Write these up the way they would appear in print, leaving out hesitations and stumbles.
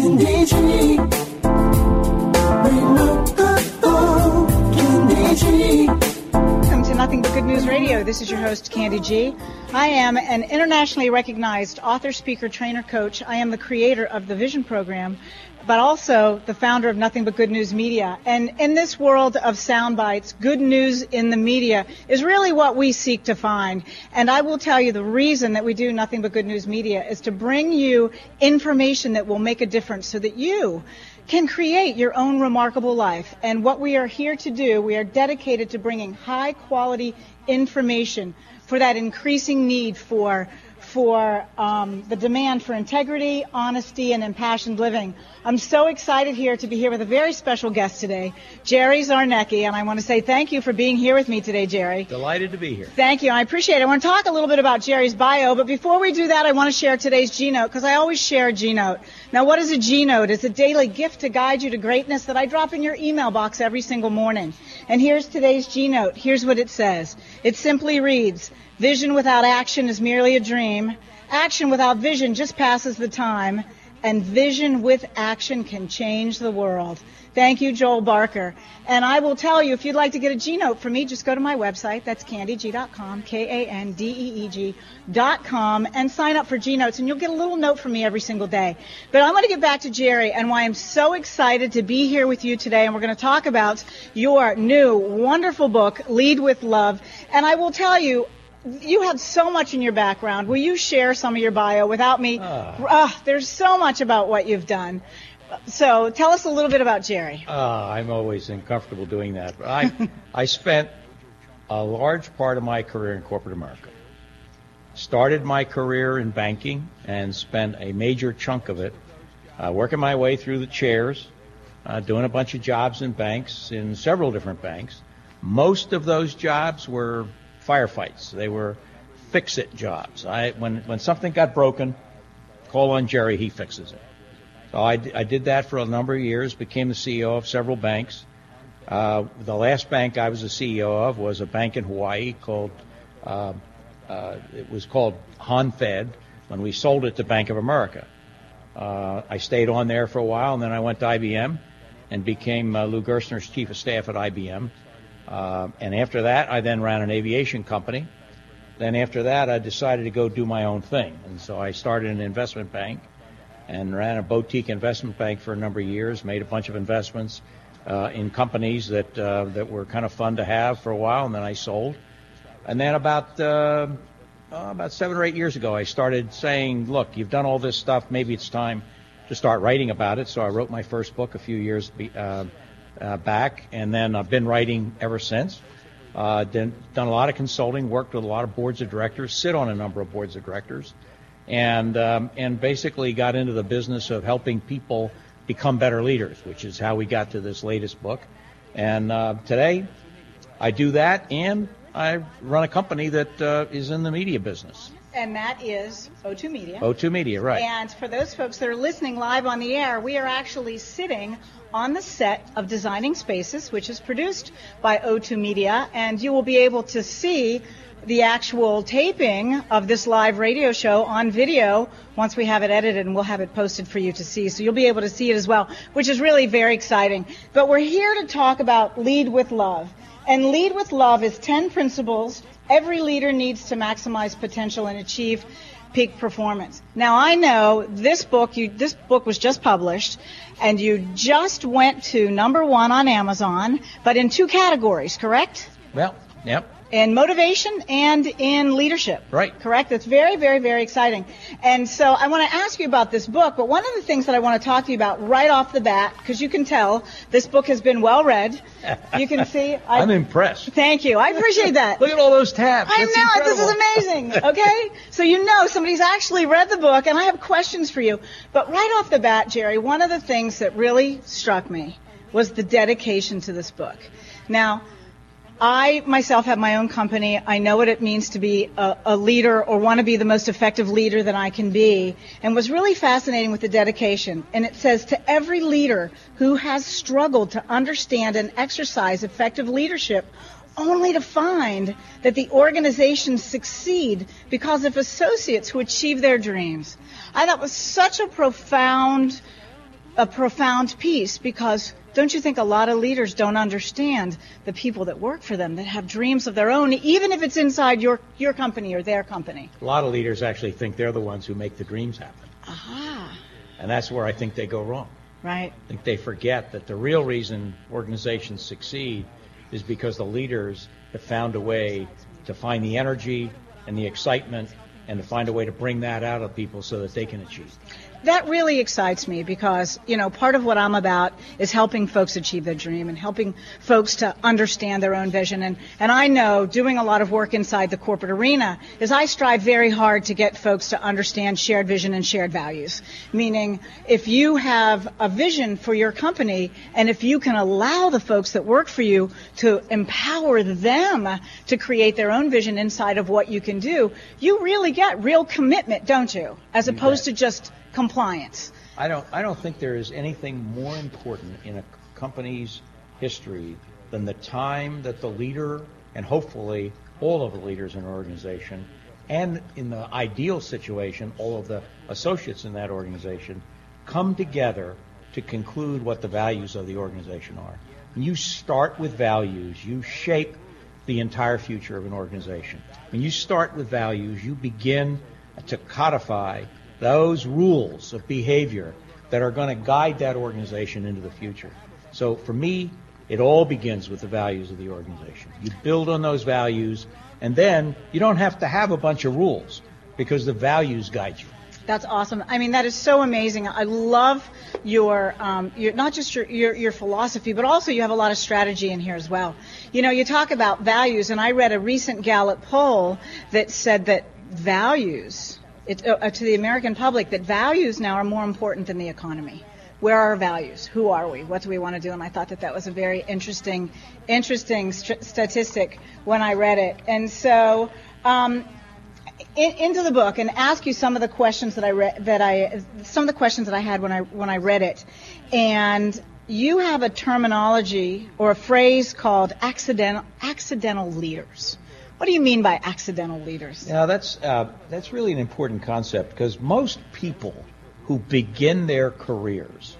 Candy G. Welcome to Nothing But Good News Radio. This is your host, Candy G. I am an internationally recognized author, speaker, trainer, coach. I am the creator of the Vision Program, but also the founder of Nothing But Good News Media. And in this world of sound bites, good news in the media is really what we seek to find. And I will tell you the reason that we do Nothing But Good News Media is to bring you information that will make a difference so that you can create your own remarkable life. And what we are here to do, we are dedicated to bringing high quality information for that increasing need for the demand for integrity, honesty, and impassioned living. I'm so excited here to be here with a very special guest today, Jerry Zarnecki, and I want to say thank you for being here with me today, Jerry. Delighted to be here. Thank you. I appreciate it. I want to talk a little bit about Jerry's bio, but before we do that, I want to share today's G-Note, because I always share a G-Note. Now, what is a G-Note? It's a daily gift to guide you to greatness that I drop in your email box every single morning. And here's today's G-Note. Here's what it says. It simply reads, "Vision without action is merely a dream. Action without vision just passes the time. And vision with action can change the world." Thank you, Joel Barker. And I will tell you, if you'd like to get a G-Note from me, just go to my website. That's candyg.com, KANDEEG.com, and sign up for G-Notes, and you'll get a little note from me every single day. But I want to get back to Jerry and why I'm so excited to be here with you today, and we're going to talk about your new, wonderful book, Lead with Love. And I will tell you, you have so much in your background. Will you share some of your bio without me? There's so much about what you've done. So tell us a little bit about Jerry. I'm always uncomfortable doing that. But I spent a large part of my career in corporate America. Started my career in banking and spent a major chunk of it working my way through the chairs, doing a bunch of jobs in banks, in several different banks. Most of those jobs were firefights. They were fix-it jobs. When something got broken, call on Jerry, he fixes it. So I did that for a number of years, became the CEO of several banks. The last bank I was the CEO of was a bank in Hawaii called, it was called HonFed, when we sold it to Bank of America. I stayed on there for a while, and then I went to IBM and became Lou Gerstner's chief of staff at IBM. And after that, I then ran an aviation company. Then after that, I decided to go do my own thing. And so I started an investment bank and ran a boutique investment bank for a number of years, made a bunch of investments in companies that were kind of fun to have for a while, and then I sold. And then about 7 or 8 years ago, I started saying, look, you've done all this stuff, maybe it's time to start writing about it. So I wrote my first book a few years back, and then I've been writing ever since. Done a lot of consulting, worked with a lot of boards of directors, sit on a number of boards of directors, and basically got into the business of helping people become better leaders, which is how we got to this latest book. And today, I do that, and I run a company that is in the media business. And that is O2 Media. O2 Media, right. And for those folks that are listening live on the air, we are actually sitting on the set of Designing Spaces, which is produced by O2 Media, and you will be able to see the actual taping of this live radio show on video once we have it edited, and we'll have it posted for you to see. So you'll be able to see it as well, which is really very exciting. But we're here to talk about Lead with Love. And Lead with Love is 10 principles every leader needs to maximize potential and achieve peak performance. Now, I know this book was just published, and you just went to #1 on Amazon, but in 2 categories, correct? Well, yep. In motivation and in leadership. Right. Correct? That's very, very, very exciting. And so I want to ask you about this book, but one of the things that I want to talk to you about right off the bat, because you can tell this book has been well read. You can see. I'm impressed. Thank you. I appreciate that. Look at all those tabs. I know. This is amazing. Okay? So you know somebody's actually read the book, and I have questions for you. But right off the bat, Jerry, one of the things that really struck me was the dedication to this book. Now, I myself have my own company. I know what it means to be a leader or want to be the most effective leader that I can be, and was really fascinating with the dedication. And it says, to every leader who has struggled to understand and exercise effective leadership, only to find that the organizations succeed because of associates who achieve their dreams. I thought it was such a profound a profound piece, because don't you think a lot of leaders don't understand the people that work for them, that have dreams of their own, even if it's inside your company or their company? A lot of leaders actually think they're the ones who make the dreams happen. Aha. And that's where I think they go wrong. Right. I think they forget that the real reason organizations succeed is because the leaders have found a way to find the energy and the excitement and to find a way to bring that out of people so that they can achieve. That really excites me because, part of what I'm about is helping folks achieve their dream and helping folks to understand their own vision. And I know, doing a lot of work inside the corporate arena, is I strive very hard to get folks to understand shared vision and shared values. Meaning, if you have a vision for your company and if you can allow the folks that work for you to empower them to create their own vision inside of what you can do, you really get real commitment, don't you? As opposed to just compliance. I don't think there is anything more important in a company's history than the time that the leader, and hopefully all of the leaders in an organization, and in the ideal situation, all of the associates in that organization, come together to conclude what the values of the organization are. When you start with values, you shape the entire future of an organization. When you start with values, you begin to codify those rules of behavior that are going to guide that organization into the future. So for me, it all begins with the values of the organization. You build on those values, and then you don't have to have a bunch of rules because the values guide you. That's awesome. I mean, that is so amazing. I love your not just your philosophy, but also you have a lot of strategy in here as well. You talk about values, and I read a recent Gallup poll that said that values, to the American public, that values now are more important than the economy. Where are our values? Who are we? What do we want to do? And I thought that was a very interesting statistic when I read it. And so, into the book, and ask you some of the questions that I had when I read it. And you have a terminology or a phrase called accidental leaders. What do you mean by accidental leaders? Now, that's really an important concept, because most people who begin their careers,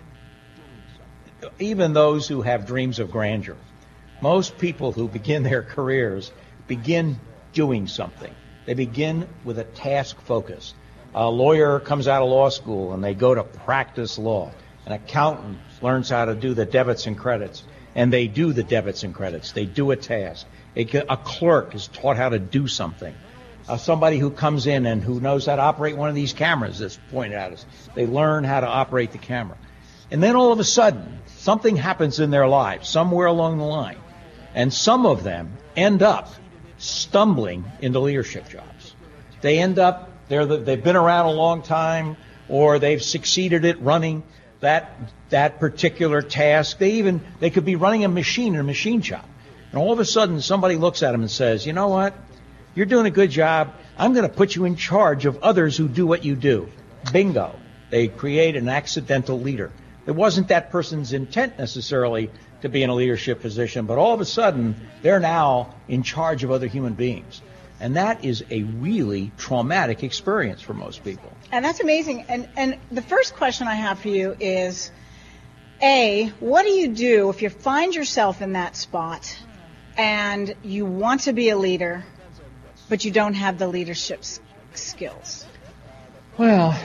even those who have dreams of grandeur, most people who begin their careers begin doing something. They begin with a task focus. A lawyer comes out of law school and they go to practice law. An accountant learns how to do the debits and credits, and they do the debits and credits. They do a task. A clerk is taught how to do something. Somebody who comes in and who knows how to operate one of these cameras that's pointed at us, they learn how to operate the camera. And then all of a sudden, something happens in their lives, somewhere along the line. And some of them end up stumbling into leadership jobs. They end up, they've been around a long time, or they've succeeded at running that particular task. They could be running a machine in a machine shop. And all of a sudden, somebody looks at them and says, you know what? You're doing a good job. I'm going to put you in charge of others who do what you do. Bingo. They create an accidental leader. It wasn't that person's intent necessarily to be in a leadership position, but all of a sudden, they're now in charge of other human beings. And that is a really traumatic experience for most people. And that's amazing. And the first question I have for you is, A, what do you do if you find yourself in that spot and you want to be a leader, but you don't have the leadership skills? Well,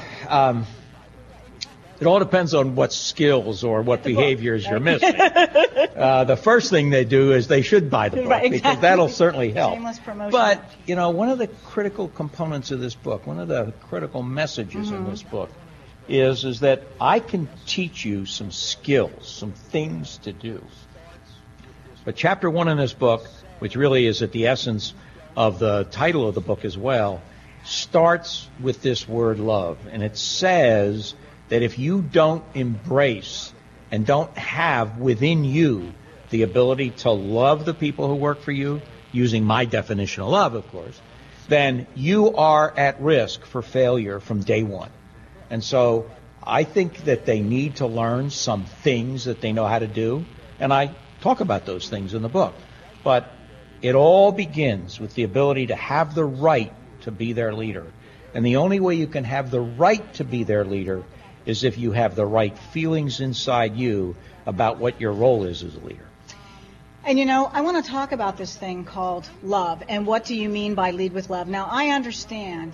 it all depends on what skills or what behaviors you're missing. The first thing they do is they should buy the book, right, exactly, because that'll certainly help. Shameless promotion. But, one of the critical components of this book, one of the critical messages in this book is that I can teach you some skills, some things to do. But chapter 1 in this book, which really is at the essence of the title of the book as well, starts with this word love. And it says that if you don't embrace and don't have within you the ability to love the people who work for you, using my definition of love, of course, then you are at risk for failure from day one. And so I think that they need to learn some things that they know how to do, and I talk about those things in the book. But it all begins with the ability to have the right to be their leader. And the only way you can have the right to be their leader is if you have the right feelings inside you about what your role is as a leader. And I want to talk about this thing called love, and what do you mean by lead with love? Now, I understand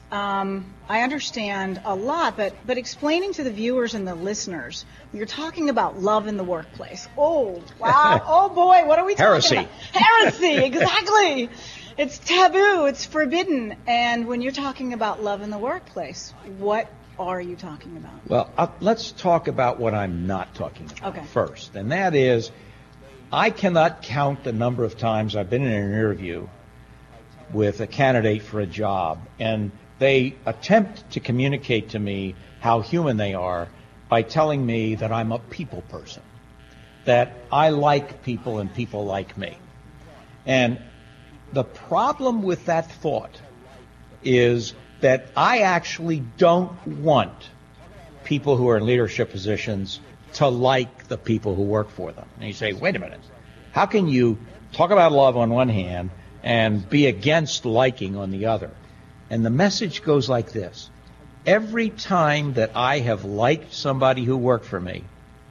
a lot, but explaining to the viewers and the listeners, you're talking about love in the workplace. Oh, wow. Oh, boy, what are we talking about? Heresy, exactly. It's taboo. It's forbidden. And when you're talking about love in the workplace, what are you talking about? Well, let's talk about what I'm not talking about first, and that is I cannot count the number of times I've been in an interview with a candidate for a job, and they attempt to communicate to me how human they are by telling me that I'm a people person, that I like people and people like me. And the problem with that thought is that I actually don't want people who are in leadership positions to like the people who work for them. And you say, wait a minute, how can you talk about love on one hand and be against liking on the other? And the message goes like this. Every time that I have liked somebody who worked for me,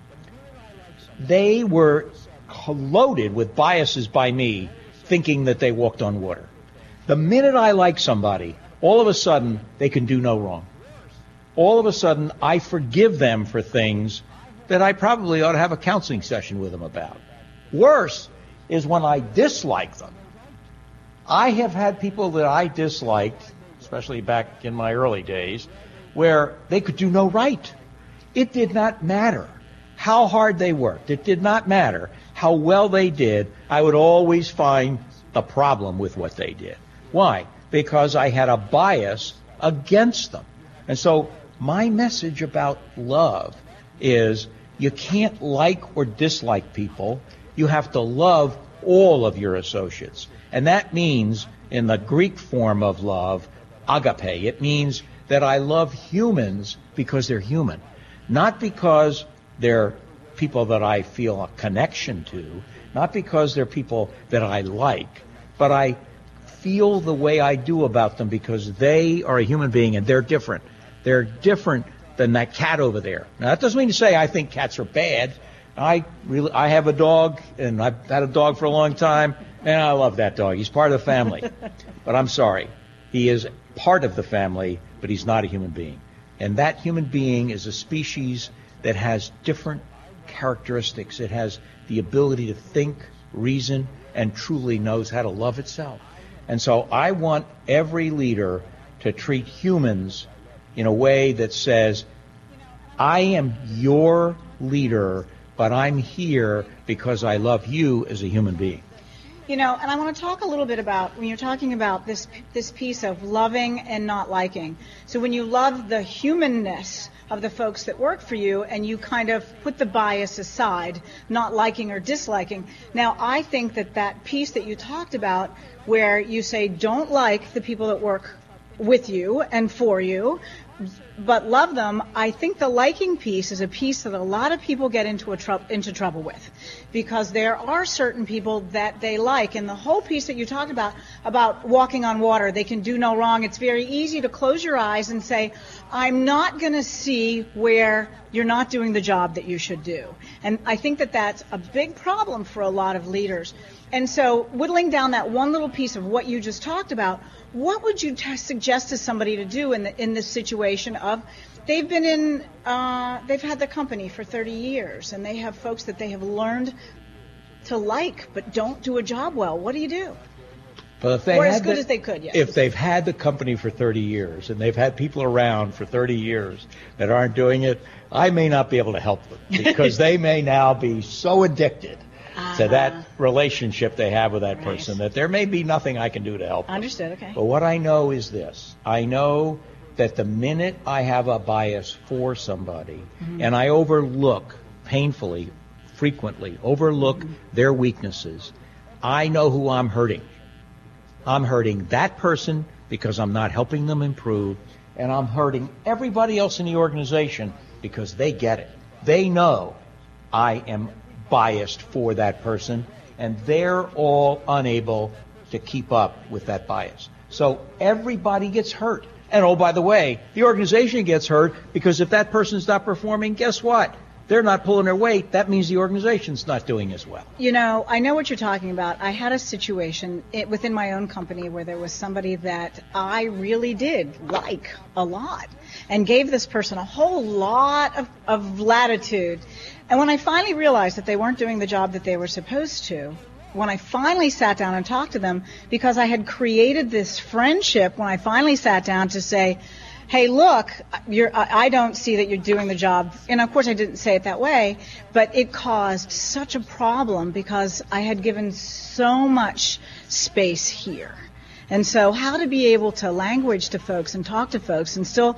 they were loaded with biases by me, thinking that they walked on water. The minute I like somebody, all of a sudden, they can do no wrong. All of a sudden, I forgive them for things that I probably ought to have a counseling session with them about. Worse is when I dislike them. I have had people that I disliked, especially back in my early days, where they could do no right. It did not matter how hard they worked. It did not matter how well they did. I would always find the problem with what they did. Why? Because I had a bias against them. And so my message about love is you can't like or dislike people. You have to love all of your associates. And that means, in the Greek form of love, agape. It means that I love humans because they're human, not because they're people that I feel a connection to, not because they're people that I like, but I feel the way I do about them because they are a human being and they're different. They're different than that cat over there. Now, that doesn't mean to say I think cats are bad. I have a dog, and I've had a dog for a long time, and I love that dog. He's part of the family. But I'm sorry. He is part of the family, but he's not a human being. And that human being is a species that has different characteristics. It has the ability to think, reason, and truly knows how to love itself. And so I want every leader to treat humans in a way that says, I am your leader, but I'm here because I love you as a human being. And I want to talk a little bit about, when you're talking about this piece of loving and not liking. So when you love the humanness of the folks that work for you and you kind of put the bias aside, not liking or disliking. Now, I think that piece that you talked about where you say don't like the people that work with you and for you, but love them, I think the liking piece is a piece that a lot of people get into trouble with, because there are certain people that they like. And the whole piece that you talked about walking on water, they can do no wrong. It's very easy to close your eyes and say, I'm not going to see where you're not doing the job that you should do. And I think that that's a big problem for a lot of leaders. And so whittling down that one little piece of what you just talked about, what would you suggest to somebody to do in this situation of they've had the company for 30 years and they have folks that they have learned to like but don't do a job well? What do you do? Well, if they or as good as they could, yes. If they've had the company for 30 years and they've had people around for 30 years that aren't doing it, I may not be able to help them because they may now be so addicted to that relationship they have with that person that there may be nothing I can do to help them. Understood, okay. But what I know is this. I know that the minute I have a bias for somebody and I overlook, painfully, frequently, their weaknesses, I know who I'm hurting. I'm hurting that person because I'm not helping them improve, and I'm hurting everybody else in the organization because they get it. They know I am biased for that person, and they're all unable to keep up with that bias. So everybody gets hurt. And oh, by the way, the organization gets hurt because if that person's not performing, guess what? They're not pulling their weight. That means the organization's not doing as well. You know, I know what you're talking about. I had a situation within my own company where there was somebody that I really did like a lot and gave this person a whole lot of latitude. And when I finally realized that they weren't doing the job that they were supposed to, when I finally sat down and talked to them, because I had created this friendship, when I finally sat down to say, hey, look, I don't see that you're doing the job. And, of course, I didn't say it that way, but it caused such a problem because I had given so much space here. And so how to be able to language to folks and talk to folks and still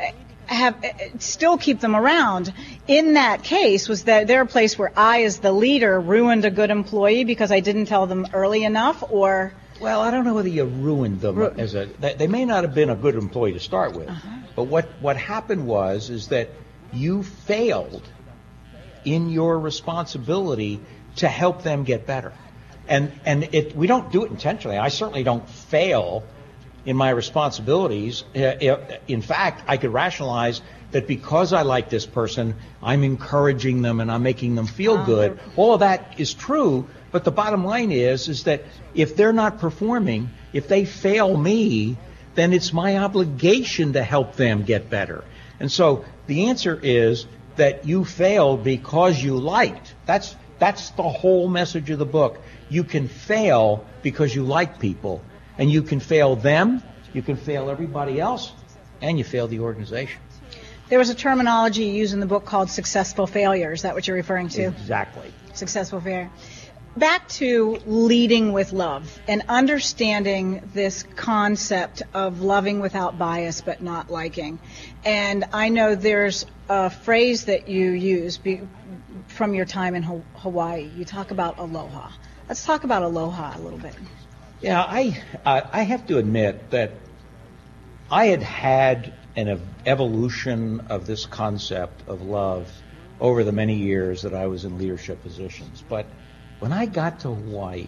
keep them around in that case was that they're a place where I, as the leader, ruined a good employee because I didn't tell them early enough, or... Well, I don't know whether you ruined them they may not have been a good employee to start with, but what happened is that you failed in your responsibility to help them get better. And we don't do it intentionally. I certainly don't fail in my responsibilities. In fact, I could rationalize that because I like this person, I'm encouraging them and I'm making them feel good. All of that is true, but the bottom line is that if they're not performing, if they fail me, then it's my obligation to help them get better. And so the answer is that you failed because you liked. That's the whole message of the book. You can fail because you like people, and you can fail them, you can fail everybody else, and you fail the organization. There was a terminology used in the book called successful failure. Is that what you're referring to? Exactly. Successful failure. Back to leading with love and understanding this concept of loving without bias but not liking. And I know there's a phrase that you use from your time in Hawaii. You talk about aloha. Let's talk about aloha a little bit. Yeah, I have to admit that I had an evolution of this concept of love over the many years that I was in leadership positions. But when I got to Hawaii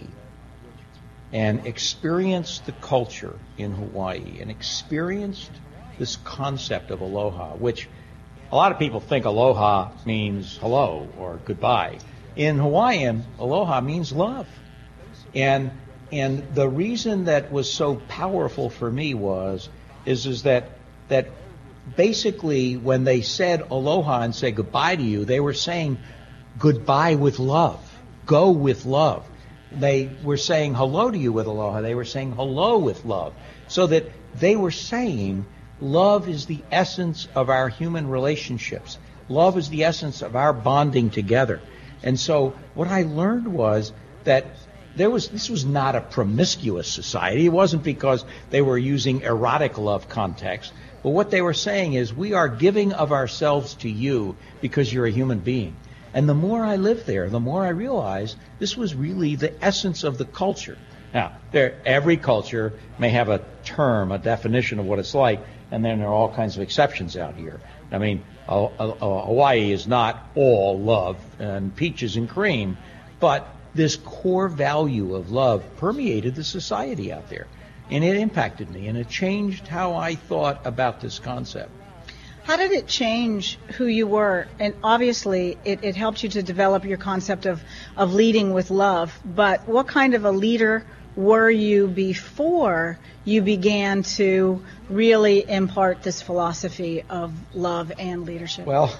and experienced the culture in Hawaii and experienced this concept of aloha, which a lot of people think aloha means hello or goodbye. In Hawaiian, aloha means love. And the reason that was so powerful for me is that basically when they said aloha and say goodbye to you, they were saying goodbye with love. Go with love. They were saying hello to you with aloha. They were saying hello with love. So that they were saying love is the essence of our human relationships. Love is the essence of our bonding together. And so what I learned was that this was not a promiscuous society. It wasn't because they were using erotic love context. But what they were saying is we are giving of ourselves to you because you're a human being. And the more I lived there, the more I realized this was really the essence of the culture. Now, every culture may have a term, a definition of what it's like, and then there are all kinds of exceptions out here. I mean, Hawaii is not all love and peaches and cream, but this core value of love permeated the society out there. And it impacted me, and it changed how I thought about this concept. How did it change who you were? And obviously, it helped you to develop your concept of leading with love. But what kind of a leader were you before you began to really impart this philosophy of love and leadership? Well,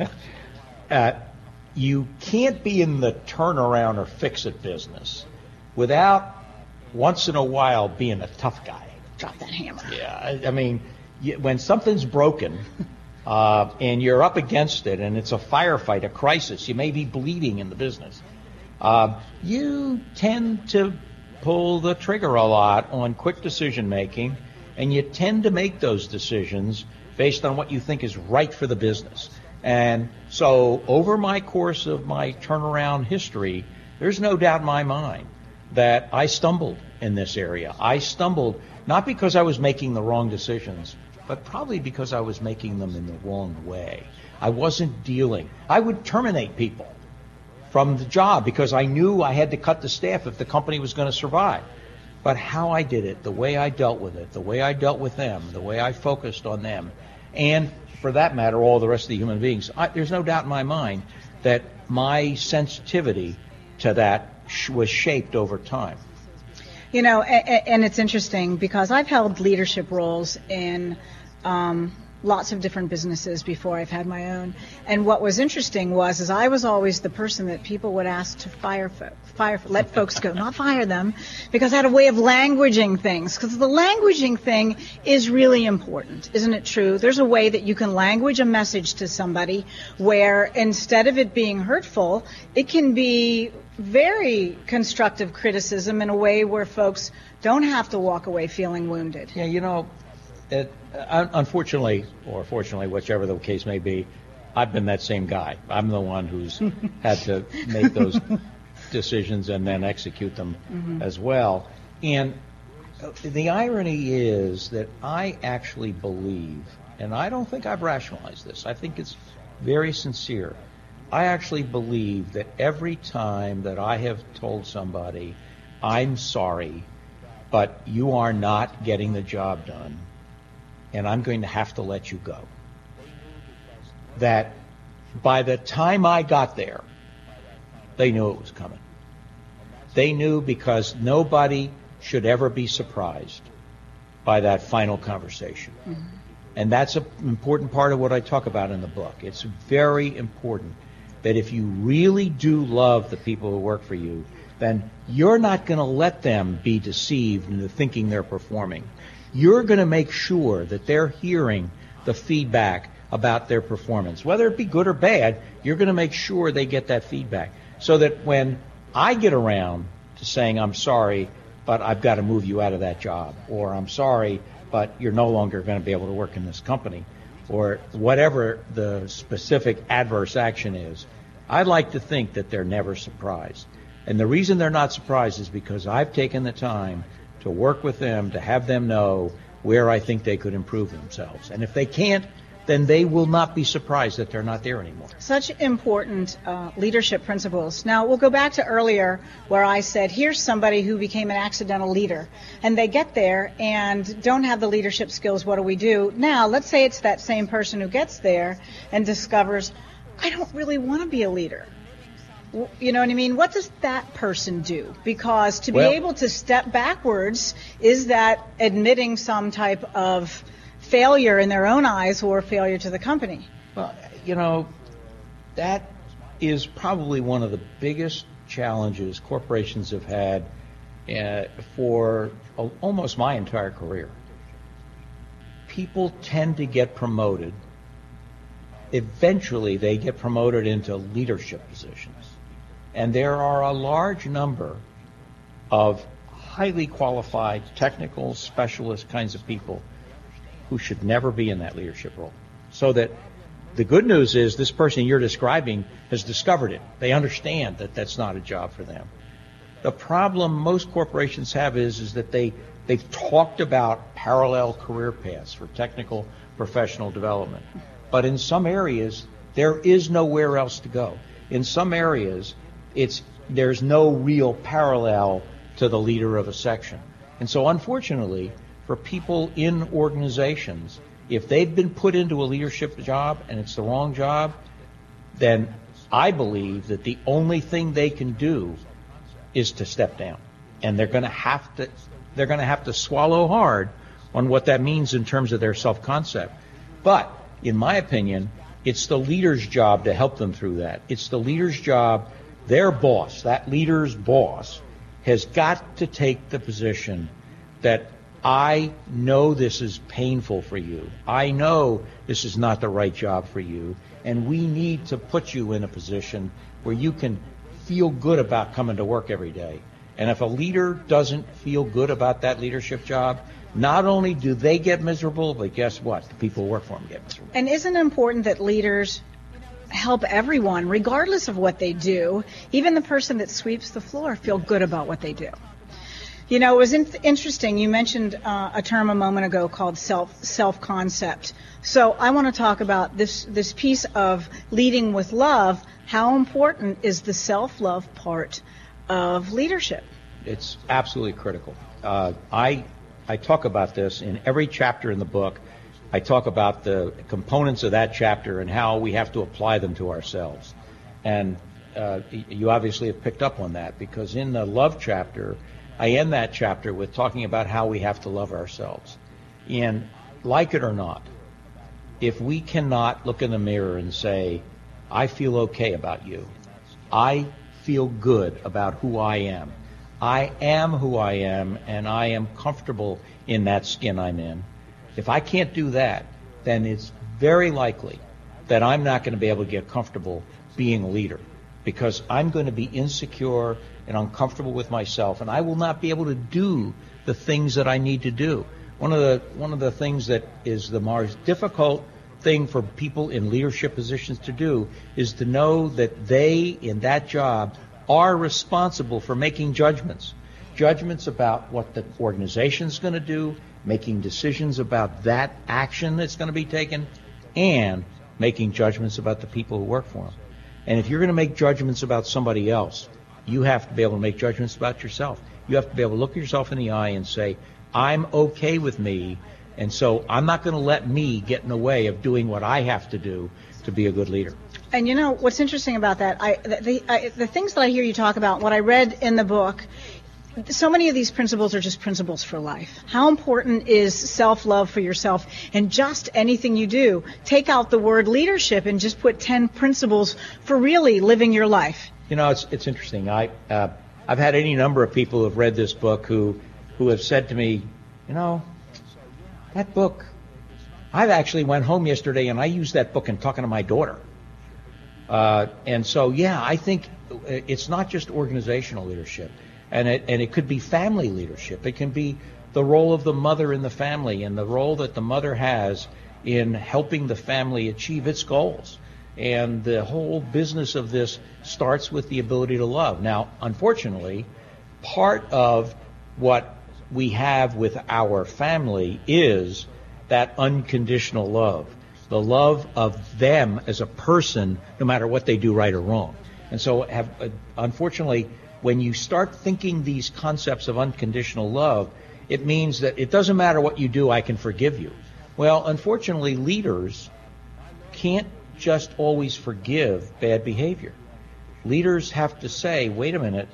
you can't be in the turnaround or fix-it business without once in a while being a tough guy. Drop that hammer. Yeah, I mean, when something's broken and you're up against it and it's a firefight, a crisis, you may be bleeding in the business, you tend to pull the trigger a lot on quick decision making, and you tend to make those decisions based on what you think is right for the business. And so over my course of my turnaround history, there's no doubt in my mind that I stumbled in this area. I stumbled not because I was making the wrong decisions, but probably because I was making them in the wrong way. I wasn't dealing. I would terminate people from the job because I knew I had to cut the staff if the company was going to survive. but how I did it, the way I dealt with it, the way I dealt with them, the way I focused on them, and for that matter, all the rest of the human beings. There's no doubt in my mind that my sensitivity to that was shaped over time. You know, and it's interesting because I've held leadership roles in lots of different businesses before I've had my own. And what was interesting is I was always the person that people would ask to let folks go, not fire them, because I had a way of languaging things. Because the languaging thing is really important, isn't it true? There's a way that you can language a message to somebody where instead of it being hurtful, it can be very constructive criticism in a way where folks don't have to walk away feeling wounded. Yeah, you know, unfortunately, or fortunately, whichever the case may be, I've been that same guy. I'm the one who's had to make those decisions and then execute them as well. And the irony is that I actually believe, and I don't think I've rationalized this, I think it's very sincere, I actually believe that every time that I have told somebody, I'm sorry, but you are not getting the job done, and I'm going to have to let you go, that by the time I got there, they knew it was coming. They knew, because nobody should ever be surprised by that final conversation. Mm-hmm. And that's an important part of what I talk about in the book. It's very important that if you really do love the people who work for you, then you're not going to let them be deceived into thinking they're performing. You're going to make sure that they're hearing the feedback about their performance. Whether it be good or bad, you're going to make sure they get that feedback. So that when I get around to saying, I'm sorry, but I've got to move you out of that job, or I'm sorry, but you're no longer going to be able to work in this company, or whatever the specific adverse action is, I'd like to think that they're never surprised. And the reason they're not surprised is because I've taken the time to work with them, to have them know where I think they could improve themselves. And if they can't, then they will not be surprised that they're not there anymore. Such important leadership principles. Now, we'll go back to earlier where I said, here's somebody who became an accidental leader. And they get there and don't have the leadership skills. What do we do? Now, let's say it's that same person who gets there and discovers, I don't really want to be a leader. You know what I mean? What does that person do? Because to be able to step backwards, is that admitting some type of failure in their own eyes or failure to the company? Well, you know, that is probably one of the biggest challenges corporations have had for almost my entire career. People tend to get promoted. Eventually, they get promoted into leadership positions. And there are a large number of highly qualified, technical, specialist kinds of people who should never be in that leadership role. So that the good news is this person you're describing has discovered it. They understand that that's not a job for them. The problem most corporations have is that they've talked about parallel career paths for technical professional development. But in some areas, there is nowhere else to go. In some areas, there's no real parallel to the leader of a section. And so unfortunately, for people in organizations, if they've been put into a leadership job and it's the wrong job, then I believe that the only thing they can do is to step down. And they're going to have to swallow hard on what that means in terms of their self-concept. But in my opinion, it's the leader's job to help them through that. It's the leader's job. Their boss, that leader's boss, has got to take the position that I know this is painful for you. I know this is not the right job for you, and we need to put you in a position where you can feel good about coming to work every day. And if a leader doesn't feel good about that leadership job, not only do they get miserable, but guess what? The people who work for them get miserable. And isn't it important that leaders help everyone, regardless of what they do, even the person that sweeps the floor, feel good about what they do? You know, it was interesting. You mentioned a term a moment ago called self-concept. So I want to talk about this piece of leading with love. How important is the self-love part of leadership? It's absolutely critical. I talk about this in every chapter in the book. I talk about the components of that chapter and how we have to apply them to ourselves. And you obviously have picked up on that, because in the love chapter, I end that chapter with talking about how we have to love ourselves. And like it or not, if we cannot look in the mirror and say, I feel okay about you, I feel good about who I am who I am, and I am comfortable in that skin I'm in. If I can't do that, then it's very likely that I'm not going to be able to get comfortable being a leader, because I'm going to be insecure and uncomfortable with myself, and I will not be able to do the things that I need to do. One of the things that is the most difficult thing for people in leadership positions to do is to know that they, in that job, are responsible for making judgments about what the organization's going to do, making decisions about that action that's going to be taken, and making judgments about the people who work for them. And if you're going to make judgments about somebody else, you have to be able to make judgments about yourself. You have to be able to look yourself in the eye and say, I'm okay with me, and so I'm not going to let me get in the way of doing what I have to do to be a good leader. And you know what's interesting about that, the things that I hear you talk about, what I read in the book, so many of these principles are just principles for life. How important is self-love for yourself and just anything you do? Take out the word leadership and just put 10 principles for really living your life. You know, it's interesting. I've had any number of people who have read this book who have said to me, you know, that book, I actually went home yesterday and I used that book in talking to my daughter. And so, yeah, I think it's not just organizational leadership, and it could be family leadership. It can be the role of the mother in the family and the role that the mother has in helping the family achieve its goals. And the whole business of this starts with the ability to love. Now, unfortunately, part of what we have with our family is that unconditional love. The love of them as a person, no matter what they do, right or wrong. And so, unfortunately, when you start thinking these concepts of unconditional love, it means that it doesn't matter what you do, I can forgive you. Well, unfortunately, leaders can't just always forgive bad behavior. Leaders have to say, wait a minute,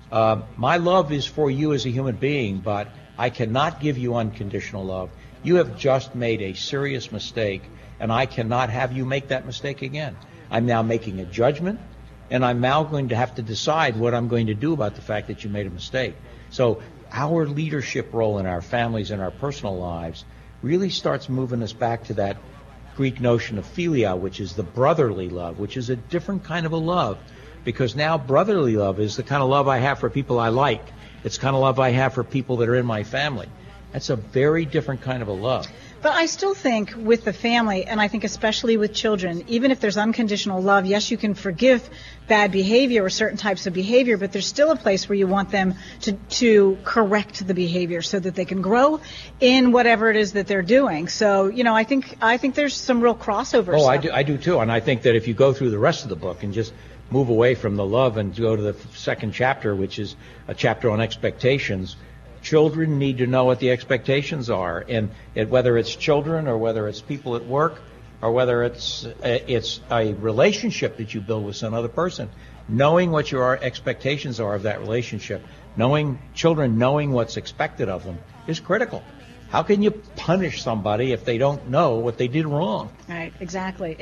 my love is for you as a human being, but I cannot give you unconditional love. You have just made a serious mistake, and I cannot have you make that mistake again. I'm now making a judgment, and I'm now going to have to decide what I'm going to do about the fact that you made a mistake. So our leadership role in our families and our personal lives really starts moving us back to that Greek notion of philia, which is the brotherly love, which is a different kind of a love, because now brotherly love is the kind of love I have for people I like. It's the kind of love I have for people that are in my family. That's a very different kind of a love. But I still think with the family, and I think especially with children, even if there's unconditional love, yes, you can forgive bad behavior or certain types of behavior, but there's still a place where you want them to correct the behavior so that they can grow in whatever it is that they're doing. So, you know, I think there's some real crossover. Oh, I do too. And I think that if you go through the rest of the book and just move away from the love and go to the second chapter, which is a chapter on expectations, children need to know what the expectations are, and whether it's children or whether it's people at work or whether it's a relationship that you build with some other person, knowing what your expectations are of that relationship, children knowing what's expected of them is critical. How can you punish somebody if they don't know what they did wrong? Right, exactly.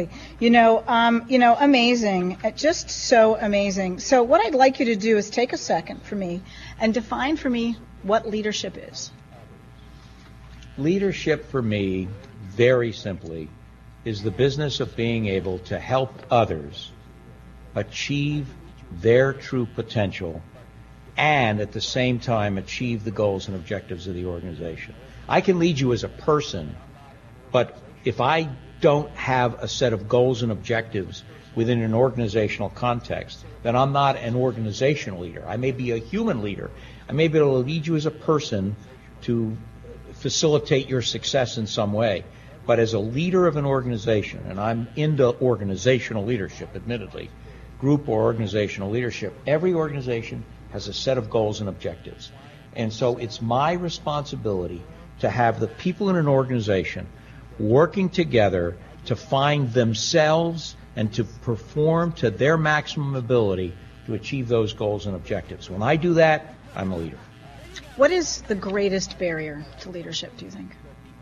Amazing, just so amazing. So what I'd like you to do is take a second for me and define for me what leadership is. Leadership for me, very simply, is the business of being able to help others achieve their true potential and at the same time achieve the goals and objectives of the organization. I can lead you as a person, but if I don't have a set of goals and objectives within an organizational context, then I'm not an organizational leader. I may be a human leader. I may be able to lead you as a person to facilitate your success in some way. But as a leader of an organization, and I'm into organizational leadership, admittedly, group or organizational leadership, every organization has a set of goals and objectives. And so it's my responsibility to have the people in an organization working together to find themselves and to perform to their maximum ability to achieve those goals and objectives. When I do that, I'm a leader. What is the greatest barrier to leadership, do you think?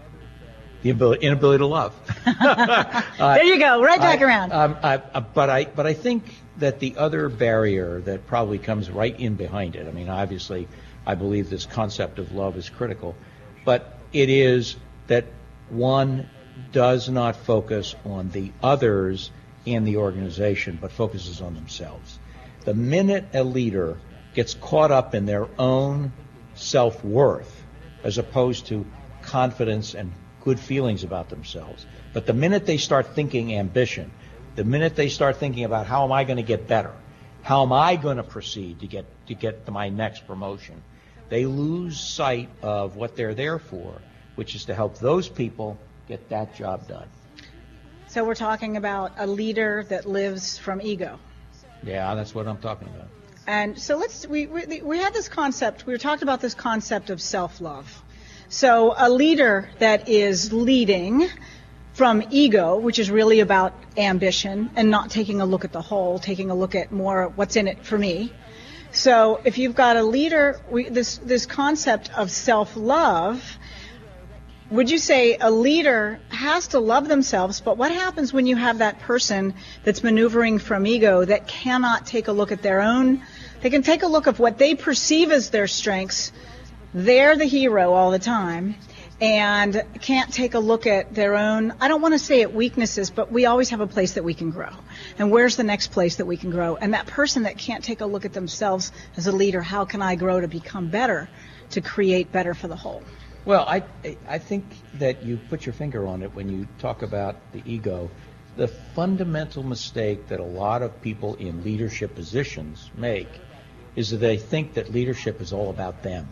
The inability to love. There you go, right back around. But I think that the other barrier that probably comes right in behind it, I mean, obviously, I believe this concept of love is critical, but it is that one does not focus on the others in the organization, but focuses on themselves. The minute a leader gets caught up in their own self-worth, as opposed to confidence and good feelings about themselves, but the minute they start thinking ambition, the minute they start thinking about how am I going to get better, how am I going to proceed to get to my next promotion, they lose sight of what they're there for, which is to help those people get that job done. So we're talking about a leader that lives from ego. Yeah, that's what I'm talking about. And so we had this concept, we were talking about this concept of self-love. So a leader that is leading from ego, which is really about ambition and not taking a look at the whole, taking a look at more what's in it for me. So if you've got a leader, this concept of self-love, would you say a leader has to love themselves, but what happens when you have that person that's maneuvering from ego that cannot take a look at their own, they can take a look at what they perceive as their strengths, they're the hero all the time, and can't take a look at their own, I don't want to say it weaknesses, but we always have a place that we can grow. And where's the next place that we can grow? And that person that can't take a look at themselves as a leader, how can I grow to become better, to create better for the whole? Well, I think that you put your finger on it when you talk about the ego. The fundamental mistake that a lot of people in leadership positions make is that they think that leadership is all about them.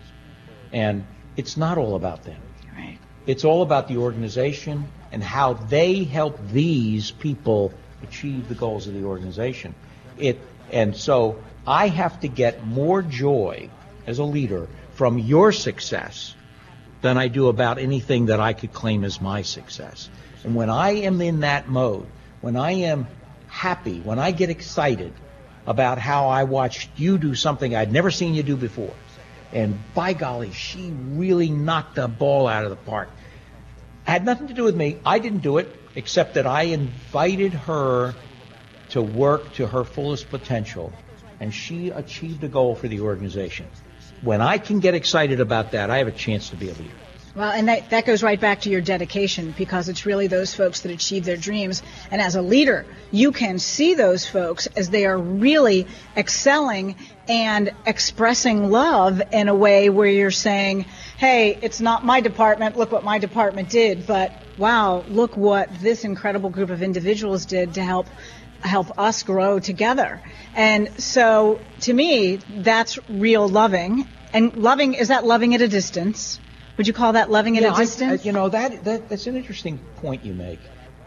And it's not all about them. Right. It's all about the organization and how they help these people achieve the goals of the organization. And so I have to get more joy as a leader from your success than I do about anything that I could claim as my success. And when I am in that mode, when I am happy, when I get excited about how I watched you do something I'd never seen you do before, and by golly, she really knocked the ball out of the park. It had nothing to do with me. I didn't do it, except that I invited her to work to her fullest potential, and she achieved a goal for the organization. When I can get excited about that, I have a chance to be a leader. Well, and that goes right back to your dedication, because it's really those folks that achieve their dreams. And as a leader, you can see those folks as they are really excelling and expressing love in a way where you're saying, hey, it's not my department, look what my department did, but wow, look what this incredible group of individuals did to help us grow together. And so, to me, that's real loving. And loving, is that loving at a distance? Would you call that loving at a distance? That's an interesting point you make.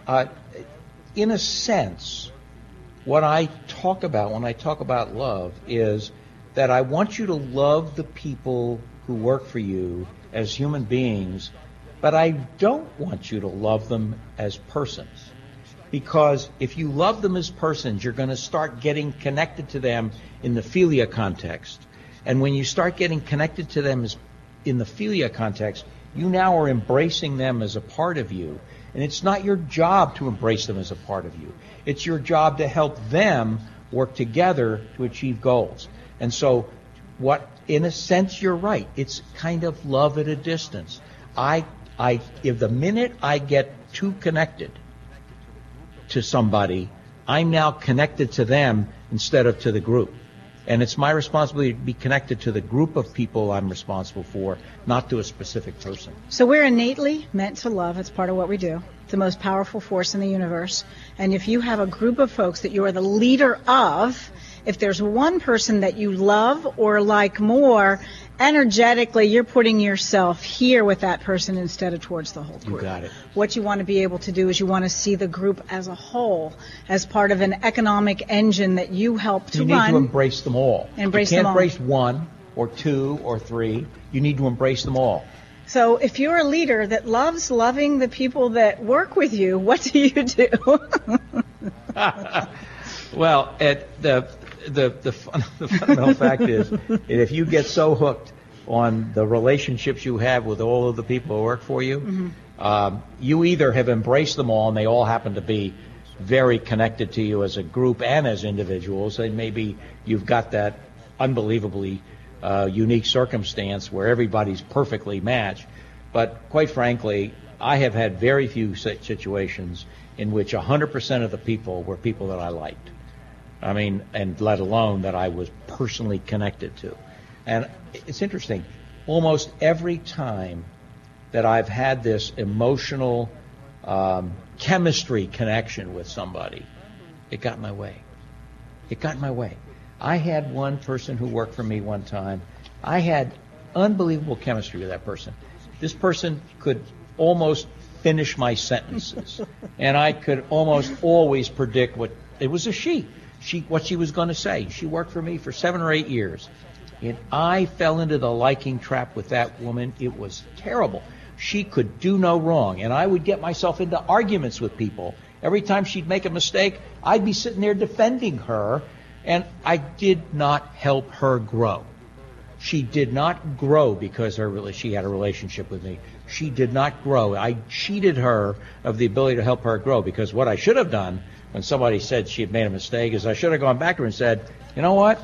In a sense, what I talk about when I talk about love is that I want you to love the people who work for you as human beings, but I don't want you to love them as persons. Because if you love them as persons, you're going to start getting connected to them in the philia context. And when you start getting connected to them in the philia context, you now are embracing them as a part of you. And it's not your job to embrace them as a part of you. It's your job to help them work together to achieve goals. And so, in a sense, you're right. It's kind of love at a distance. If the minute I get too connected to somebody, I'm now connected to them instead of to the group. And it's my responsibility to be connected to the group of people I'm responsible for, not to a specific person. So we're innately meant to love. It's part of what we do. It's the most powerful force in the universe. And if you have a group of folks that you are the leader of, if there's one person that you love or like more, energetically you're putting yourself here with that person instead of towards the whole group. You got it. What you want to be able to do is you want to see the group as a whole, as part of an economic engine that you help to run. You need to embrace them all. Embrace you can't them all. embrace one or two or three. You need to embrace them all. So if you're a leader that loves loving the people that work with you, what do you do? Well, the fundamental fact is that if you get so hooked on the relationships you have with all of the people who work for you, you either have embraced them all and they all happen to be very connected to you as a group and as individuals, and maybe you've got that unbelievably unique circumstance where everybody's perfectly matched. But quite frankly, I have had very few situations in which 100% of the people were people that I liked. I mean, and let alone that I was personally connected to. And it's interesting. Almost every time that I've had this emotional chemistry connection with somebody, it got in my way. It got in my way. I had one person who worked for me one time. I had unbelievable chemistry with that person. This person could almost finish my sentences, and I could almost always predict what it was. What she was going to say. She worked for me for 7 or 8 years, and I fell into the liking trap with that woman. It was terrible. She could do no wrong, and I would get myself into arguments with people. Every time she'd make a mistake, I'd be sitting there defending her. And I did not help her grow. She did not grow because she had a relationship with me. She did not grow. I cheated her of the ability to help her grow, because what I should have done when somebody said she had made a mistake is I should have gone back to her and said, you know what?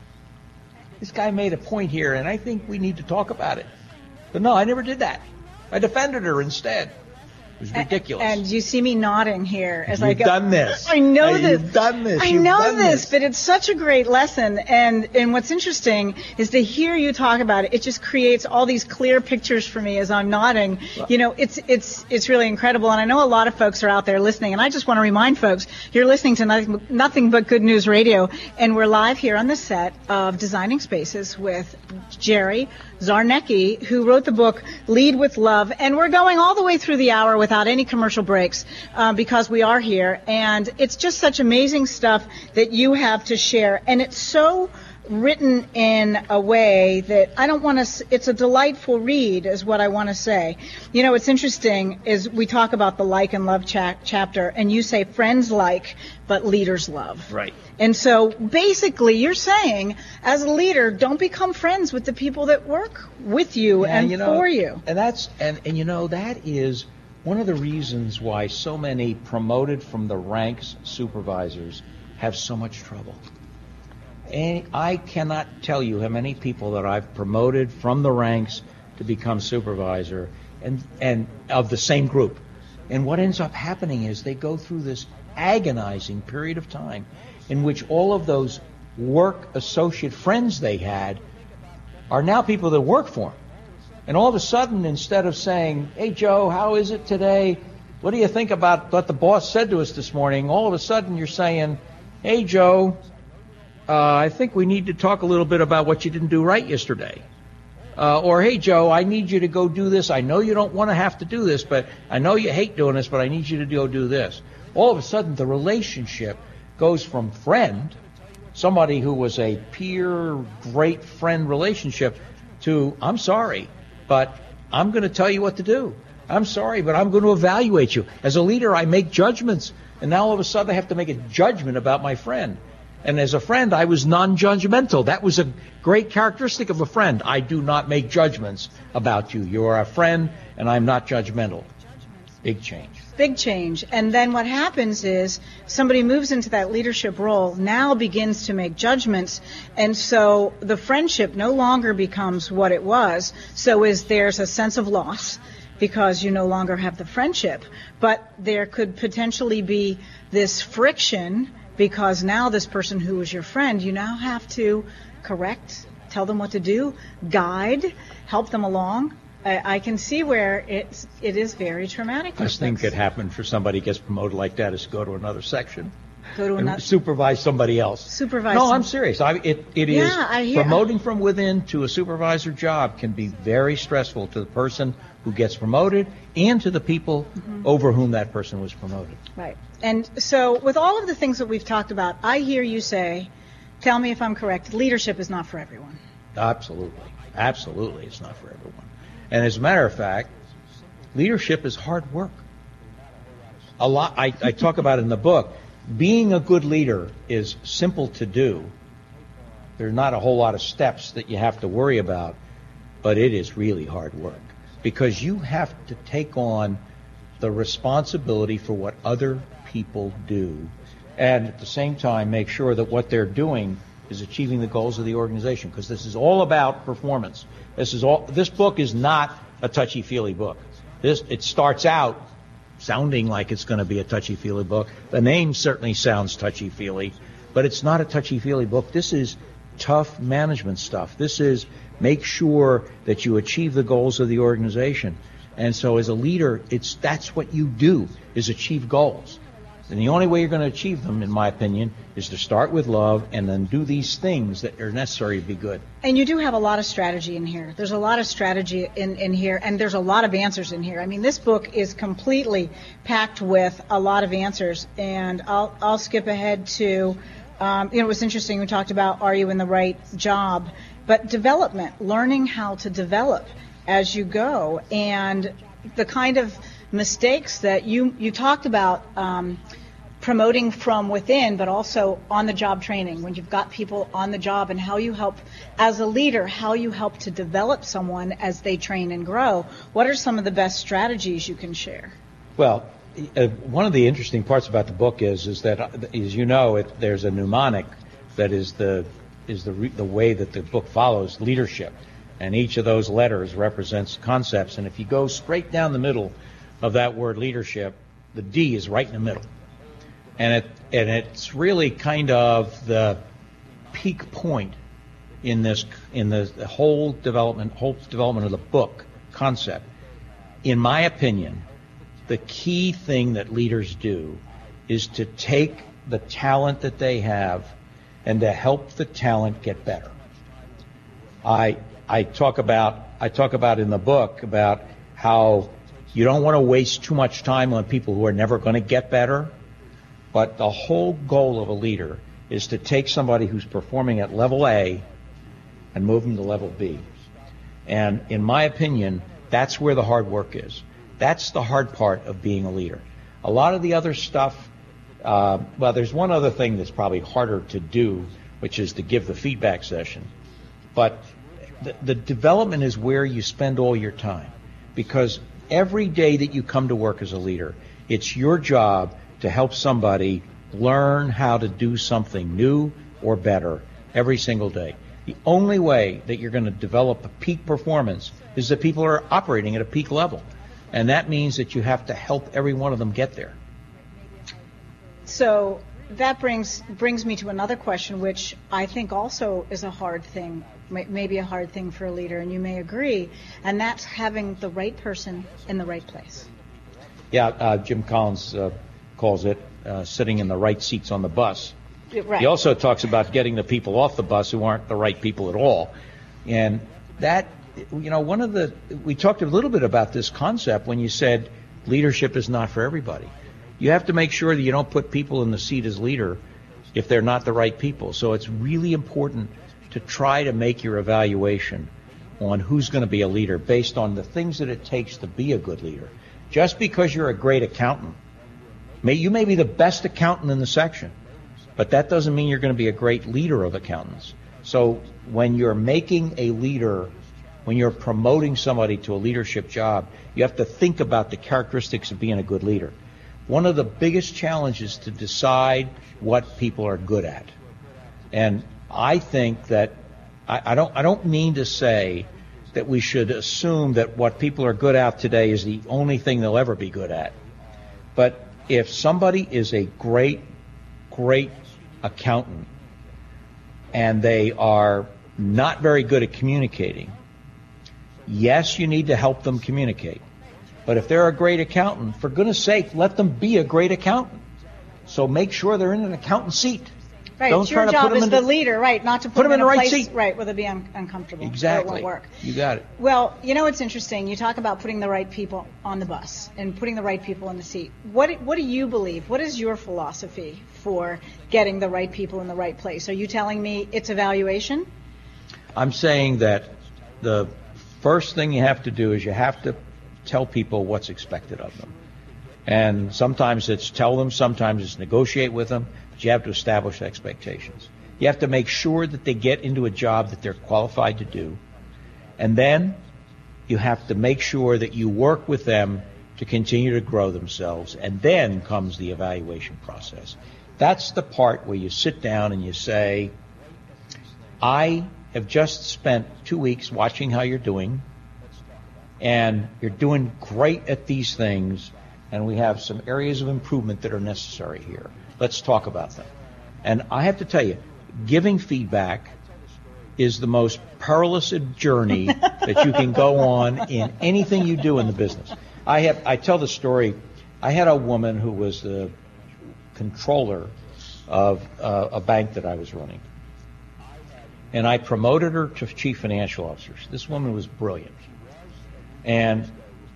This guy made a point here, and I think we need to talk about it. But no, I never did that. I defended her instead. It was ridiculous. And you see me nodding here as I go. You've done this. I know this. You've done this. I know this, but it's such a great lesson. And what's interesting is to hear you talk about it. It just creates all these clear pictures for me as I'm nodding. You know, it's really incredible. And I know a lot of folks are out there listening. And I just want to remind folks, you're listening to Nothing But Good News Radio, and we're live here on the set of Designing Spaces with Jerry Zarnecki, who wrote the book Lead with Love. And we're going all the way through the hour without any commercial breaks because we are here. And it's just such amazing stuff that you have to share. And it's so written in a way that I don't want to, it's a delightful read is what I want to say. You know, what's interesting is we talk about the like and love chapter, and you say friends like, but leaders love. Right. And so basically you're saying, as a leader, don't become friends with the people that work with you and for you. And that is one of the reasons why so many promoted from the ranks supervisors have so much trouble. And I cannot tell you how many people that I've promoted from the ranks to become supervisor and of the same group. And what ends up happening is they go through this agonizing period of time in which all of those work associate friends they had are now people that work for them. And all of a sudden, instead of saying, hey, Joe, how is it today? What do you think about what the boss said to us this morning? All of a sudden, you're saying, hey, Joe, I think we need to talk a little bit about what you didn't do right yesterday. Or, hey, Joe, I need you to go do this. I know you don't want to have to do this, but I know you hate doing this, but I need you to go do this. All of a sudden, the relationship goes from friend, somebody who was a peer, great friend relationship, to I'm sorry, but I'm going to tell you what to do. I'm sorry, but I'm going to evaluate you. As a leader, I make judgments, and now all of a sudden I have to make a judgment about my friend. And as a friend, I was non-judgmental. That was a great characteristic of a friend. I do not make judgments about you. You are a friend, and I'm not judgmental. Big change. Big change. And then what happens is somebody moves into that leadership role, now begins to make judgments, and so the friendship no longer becomes what it was. So there's a sense of loss because you no longer have the friendship. But there could potentially be this friction because now this person who was your friend, you now have to correct, tell them what to do, guide, help them along. I can see where it is very traumatic. Best thing could happen for somebody who gets promoted like that is to go to another section. go to another, supervise somebody else. No, I'm serious. It is promoting from within to a supervisor job can be very stressful to the person who gets promoted and to the people over whom that person was promoted. Right. And so with all of the things that we've talked about, I hear you say, tell me if I'm correct, leadership is not for everyone. Absolutely. Absolutely, it's not for everyone. And as a matter of fact, leadership is hard work. I talk about it in the book. Being a good leader is simple to do. There's not a whole lot of steps that you have to worry about, but it is really hard work because you have to take on the responsibility for what other people do and at the same time make sure that what they're doing is achieving the goals of the organization, because this is all about performance. This book is not a touchy-feely book. It starts out sounding like it's going to be a touchy-feely book. The name certainly sounds touchy-feely, but it's not a touchy-feely book. This is tough management stuff. This is make sure that you achieve the goals of the organization. And so as a leader, that's what you do, is achieve goals. And the only way you're going to achieve them, in my opinion, is to start with love and then do these things that are necessary to be good. And you do have a lot of strategy in here. There's a lot of strategy in here, and there's a lot of answers in here. I mean, this book is completely packed with a lot of answers. And I'll skip ahead to, it was interesting, we talked about are you in the right job, but development, learning how to develop as you go, and the kind of mistakes that you talked about, promoting from within, but also on-the-job training, when you've got people on the job, and how you help, as a leader, how you help to develop someone as they train and grow. What are some of the best strategies you can share? Well, one of the interesting parts about the book is that, as you know, there's a mnemonic that is the way that the book follows leadership, and each of those letters represents concepts. And if you go straight down the middle of that word leadership, the D is right in the middle. And it's really kind of the peak point in the whole development of the book concept. In my opinion, the key thing that leaders do is to take the talent that they have and to help the talent get better. I talk about in the book about how you don't want to waste too much time on people who are never going to get better. But the whole goal of a leader is to take somebody who's performing at level A and move them to level B. And in my opinion, that's where the hard work is. That's the hard part of being a leader. A lot of the other stuff, well, there's one other thing that's probably harder to do, which is to give the feedback session. But the development is where you spend all your time. Because every day that you come to work as a leader, it's your job to help somebody learn how to do something new or better every single day. The only way that you're going to develop a peak performance is that people are operating at a peak level. And that means that you have to help every one of them get there. So that brings me to another question, which I think also is a hard thing, maybe a hard thing for a leader, and you may agree, and that's having the right person in the right place. Yeah, Jim Collins calls it sitting in the right seats on the bus. Right. He also talks about getting the people off the bus who aren't the right people at all. And that, we talked a little bit about this concept when you said leadership is not for everybody. You have to make sure that you don't put people in the seat as leader if they're not the right people. So it's really important to try to make your evaluation on who's going to be a leader based on the things that it takes to be a good leader. Just because you're a great accountant, you may be the best accountant in the section, but that doesn't mean you're going to be a great leader of accountants. So when you're making a leader, when you're promoting somebody to a leadership job, you have to think about the characteristics of being a good leader. One of the biggest challenges to decide what people are good at. And I think that I don't mean to say that we should assume that what people are good at today is the only thing they'll ever be good at. But if somebody is a great accountant and they are not very good at communicating, yes, you need to help them communicate. But if they're a great accountant, for goodness sake, let them be a great accountant. So make sure they're in an accountant seat. Right, Don't it's your try to job put them as in the leader, right, not to put them in the a right place, seat. right, where they'll be uncomfortable. Exactly. Or it won't work. You got it. Well, you know, it's interesting. You talk about putting the right people on the bus and putting the right people in the seat. What do you believe? What is your philosophy for getting the right people in the right place? Are you telling me it's evaluation? I'm saying that the first thing you have to do is you have to tell people what's expected of them. And sometimes it's tell them, sometimes it's negotiate with them, but you have to establish expectations. You have to make sure that they get into a job that they're qualified to do. And then you have to make sure that you work with them to continue to grow themselves. And then comes the evaluation process. That's the part where you sit down and you say, I have just spent 2 weeks watching how you're doing, and you're doing great at these things, and we have some areas of improvement that are necessary here. Let's talk about them. And I have to tell you, giving feedback is the most perilous journey that you can go on in anything you do in the business. I tell the story. I had a woman who was the controller of a bank that I was running. And I promoted her to chief financial officer. This woman was brilliant. And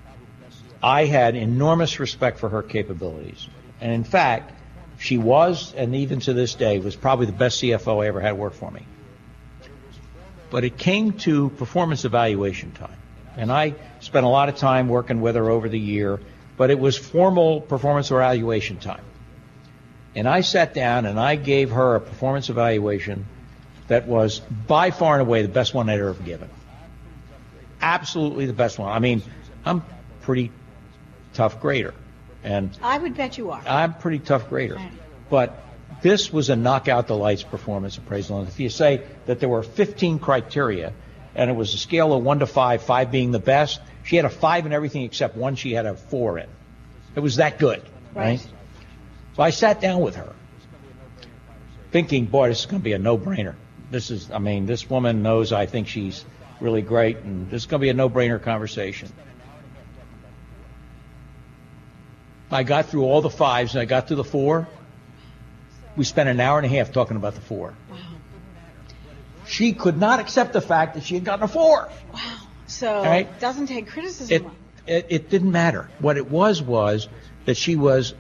I had enormous respect for her capabilities. And in fact, she was, and even to this day, was probably the best CFO I ever had work for me. But it came to performance evaluation time. And I spent a lot of time working with her over the year, but it was formal performance evaluation time. And I sat down and I gave her a performance evaluation that was by far and away the best one I'd ever given. Absolutely the best one. I mean, I'm pretty tough grader. And I would bet you are. I'm a pretty tough grader. Right. But this was a knockout the lights performance appraisal. And if you say that there were 15 criteria and it was a scale of 1 to 5, 5 being the best, she had a 5 in everything except one she had a 4 in. It was that good, right? So I sat down with her thinking, boy, this is going to be a no-brainer. This woman knows I think she's really great, and this is going to be a no-brainer conversation. I got through all the 5s, and I got to the 4. We spent an hour and a half talking about the 4. Wow. She could not accept the fact that she had gotten a 4. Wow. So right? It doesn't take criticism. It didn't matter. What it was that she was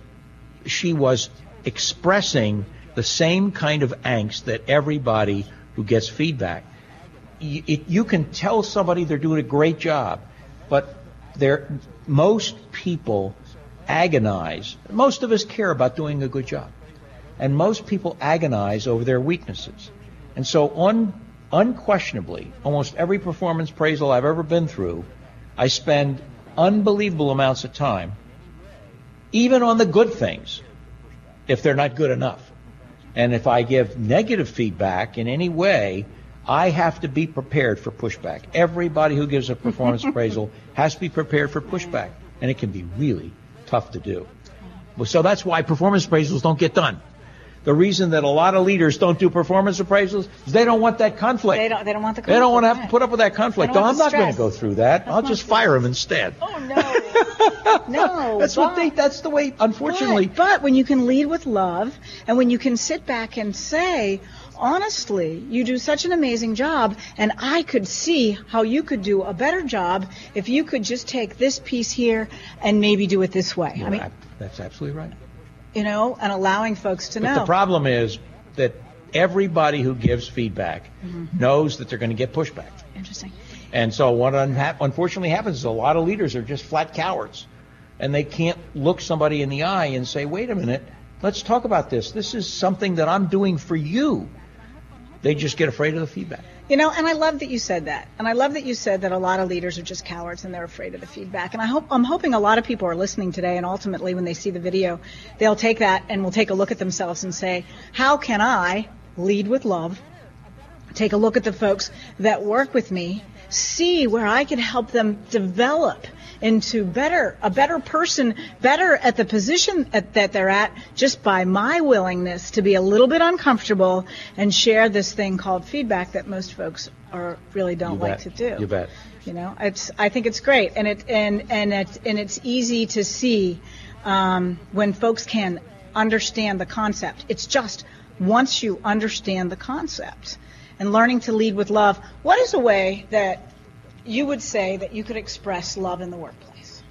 expressing the same kind of angst that everybody who gets feedback. You can tell somebody they're doing a great job, but most people agonize. Most of us care about doing a good job. And most people agonize over their weaknesses. And so unquestionably, almost every performance appraisal I've ever been through, I spend unbelievable amounts of time, even on the good things, if they're not good enough. And if I give negative feedback in any way, I have to be prepared for pushback. Everybody who gives a performance appraisal has to be prepared for pushback. And it can be really tough to do. So that's why performance appraisals don't get done. The reason that a lot of leaders don't do performance appraisals is they don't want that conflict. They don't want the conflict. They don't want to have to put up with that conflict. I'm not going to go through that. I'll just fire them instead. Oh, no. No. That's the way, unfortunately. But when you can lead with love, and when you can sit back and say, honestly, you do such an amazing job, and I could see how you could do a better job if you could just take this piece here and maybe do it this way. That's absolutely right. And allowing folks to know. But the problem is that everybody who gives feedback knows that they're going to get pushback. Interesting. And so what unfortunately happens is a lot of leaders are just flat cowards. And they can't look somebody in the eye and say, wait a minute, let's talk about this. This is something that I'm doing for you. They just get afraid of the feedback. And I love that you said that. And I love that you said that a lot of leaders are just cowards and they're afraid of the feedback. And I'm hoping a lot of people are listening today, and ultimately when they see the video, they'll take that and will take a look at themselves and say, how can I lead with love? Take a look at the folks that work with me, see where I can help them develop into a better person, better at the position that they're at, just by my willingness to be a little bit uncomfortable and share this thing called feedback that most folks really don't like to do. You bet. I think it's great, and it's easy to see when folks can understand the concept. It's just once you understand the concept and learning to lead with love, what is a way that you would say that you could express love in the workplace?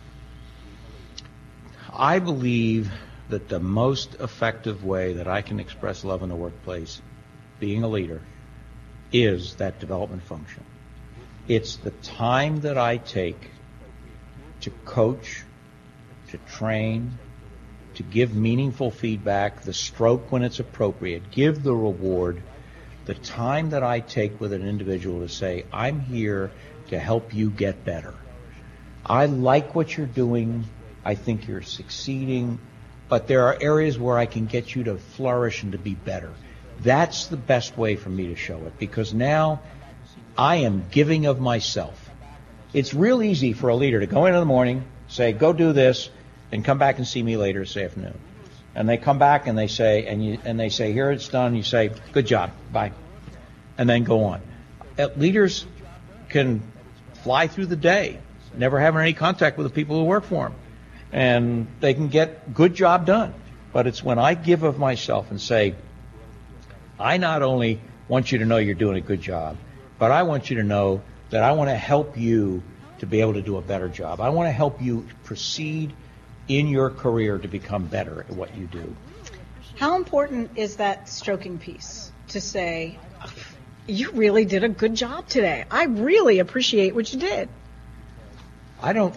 I believe that the most effective way that I can express love in the workplace, being a leader, is that development function. It's the time that I take to coach, to train, to give meaningful feedback, the stroke when it's appropriate, give the reward, the time that I take with an individual to say, I'm here to help you get better. I like what you're doing. I think you're succeeding. But there are areas where I can get you to flourish and to be better. That's the best way for me to show it, because now I am giving of myself. It's real easy for a leader to go in the morning, say, go do this, and come back and see me later this afternoon. And they come back and they say, here it's done. You say, good job, bye, and then go on. Leaders can fly through the day, never having any contact with the people who work for them, and they can get good job done. But it's when I give of myself and say, I not only want you to know you're doing a good job, but I want you to know that I want to help you to be able to do a better job. I want to help you proceed in your career to become better at what you do. How important is that stroking piece to say, you really did a good job today. I really appreciate what you did. I don't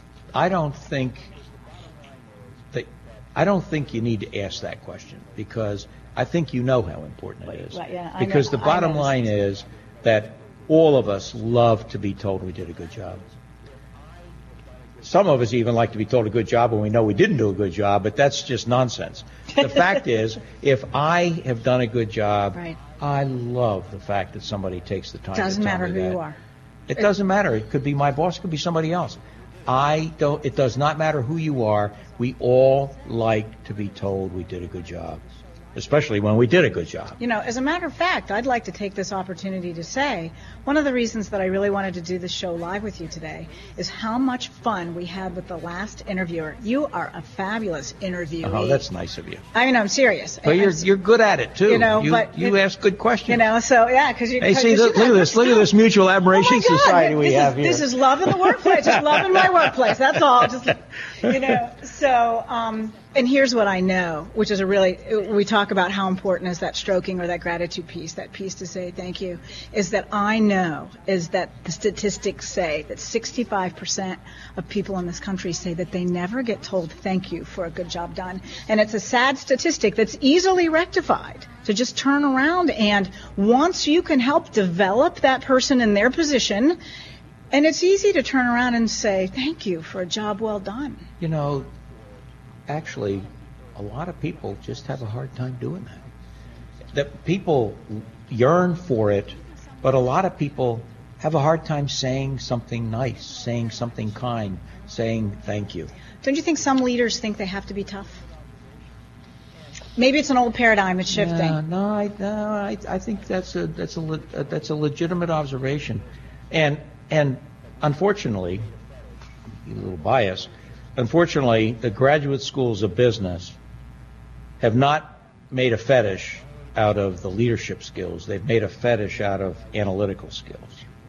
think you need to ask that question, because I think you know how important it is. Right, yeah, because the bottom line is that all of us love to be told we did a good job. Some of us even like to be told a good job when we know we didn't do a good job, but that's just nonsense. The fact is, if I have done a good job, right, I love the fact that somebody takes the time to tell me that. Doesn't matter who you are. It doesn't matter. It could be my boss, it could be somebody else. It does not matter who you are. We all like to be told we did a good job, especially when we did a good job. You know, as a matter of fact, I'd like to take this opportunity to say one of the reasons that I really wanted to do this show live with you today is how much fun we had with the last interviewer. You are a fabulous interviewee. Oh, that's nice of you. I mean, I'm serious. But you're good at it too. You know, you ask good questions. You know, so yeah, because you. Hey, see, look at this mutual admiration society we have here. This is love in the workplace. Just love in my workplace. That's all. Just, you know. So, and here's what I know, which is we talk about how important is that stroking or that gratitude piece, that piece to say thank you, is that I know is that the statistics say that 65% of people in this country say that they never get told thank you for a good job done. And it's a sad statistic that's easily rectified to just turn around, and once you can help develop that person in their position, and it's easy to turn around and say thank you for a job well done. You know, actually, a lot of people just have a hard time doing that. That people yearn for it, but a lot of people have a hard time saying something nice, saying something kind, saying thank you. Don't you think some leaders think they have to be tough? Maybe it's an old paradigm that's shifting. I think that's a legitimate observation, and unfortunately, a little biased. Unfortunately, the graduate schools of business have not made a fetish out of the leadership skills. They've made a fetish out of analytical skills.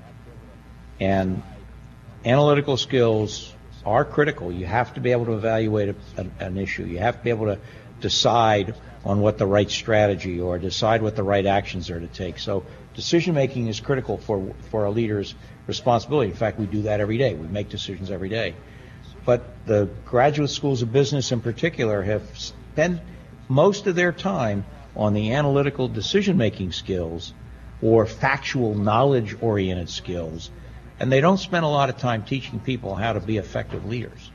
And analytical skills are critical. You have to be able to evaluate an issue. You have to be able to decide on what the right strategy or decide what the right actions are to take. So decision making is critical for a leader's responsibility. In fact, we do that every day. We make decisions every day. But the graduate schools of business in particular have spent most of their time on the analytical decision-making skills or factual knowledge-oriented skills, and they don't spend a lot of time teaching people how to be effective leaders.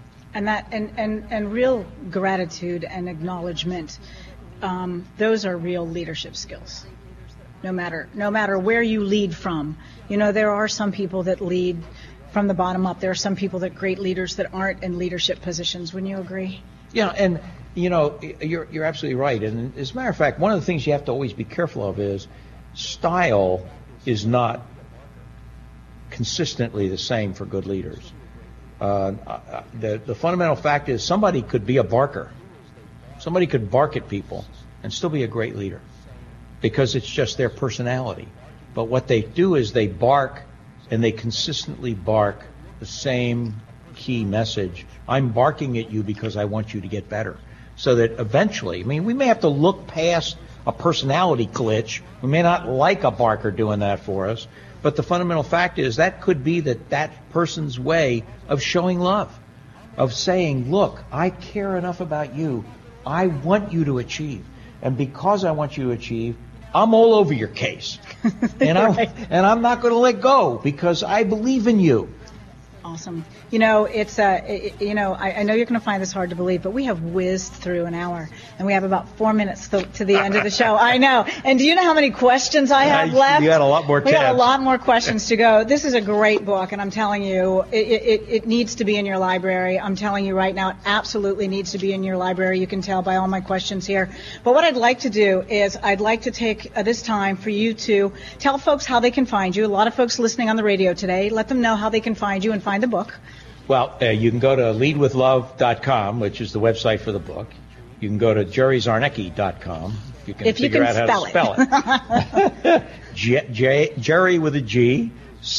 And real gratitude and acknowledgement, those are real leadership skills. No matter where you lead from. You know, there are some people that lead from the bottom up. There are some people that great leaders that aren't in leadership positions. Wouldn't you agree? Yeah, and you know, you're absolutely right. And as a matter of fact, one of the things you have to always be careful of is style is not consistently the same for good leaders. The fundamental fact is somebody could be a barker Somebody could bark at people and still be a great leader because it's just their personality. But what they do is they bark, and they consistently bark the same key message. I'm barking at you because I want you to get better. So that eventually, I mean, we may have to look past a personality glitch. We may not like a barker doing that for us, but the fundamental fact is that could be that person's way of showing love, of saying, look, I care enough about you. I want you to achieve. And because I want you to achieve, I'm all over your case. And I'm not going to let go because I believe in you. Awesome. You know, it's I know you're going to find this hard to believe, but we have whizzed through an hour, and we have about 4 minutes to the end of the show. I know. And do you know how many questions I have left? You got a lot more tabs. We got a lot more questions to go. This is a great book, and I'm telling you, it needs to be in your library. I'm telling you right now, it absolutely needs to be in your library. You can tell by all my questions here. But what I'd like to do is I'd like to take this time for you to tell folks how they can find you. A lot of folks listening on the radio today, let them know how they can find you and find the book. Well, you can go to leadwithlove.com, which is the website for the book. You can go to jerryzarnecki.com. If you can figure out how to spell it. Jerry with a G,